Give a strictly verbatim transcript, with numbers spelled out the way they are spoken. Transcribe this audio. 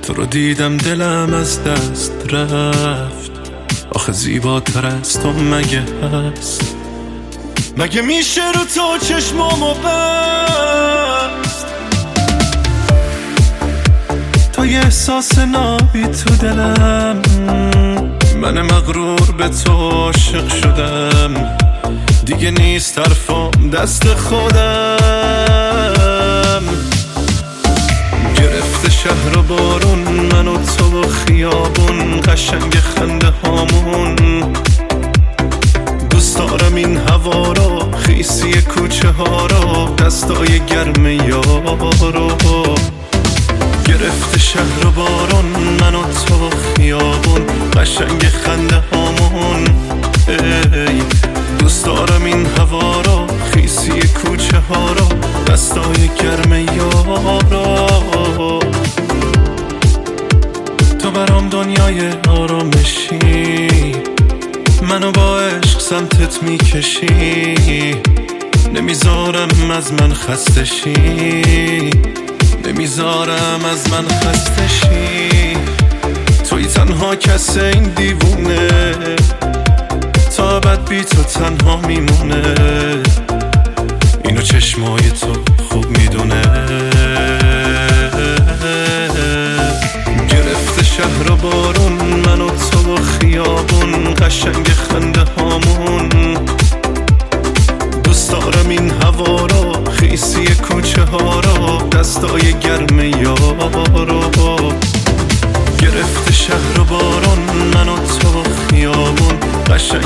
تو رو دیدم دلم از دست رفت. آخه زیباتر از تو مگه هست؟ مگه میشه رو تو چشمامو بست؟ تا یه احساس نابی تو دلم، من مغرور به تو عاشق شدم. دیگه نیست طرفم دست خودم. گرفته شهر و بارون، من و تو و خیابون، قشنگ خنده هامون. دوست دارم این هوا رو، خیسی کوچه ها رو، دستای گرم یارو. گرفته شهر و بارون، من و تو و خیابون، قشنگ خنده هامون. ای دوست دارم این هوا رو، خیسی کوچه ها رو، دستای گرم یارو. تو برام دنیای آرامشی، منو با عشق سمتت میکشی. نمیذارم از من خسته شی، نمیذارم از من خسته شی. توی تنها کس این دیوونه، تا ابد بی تو تنها میمونه. اینو چشمای تو خوب میدونه. گرفته شهر و بارون، من و تو و خیابون، قشنگ خنده هامون. دوست دارم این هوا رو، خیسی کوچه ها رو، دستای گرم یارو. گرفته شهر و بارون، من و تو و خیابون، قشنگ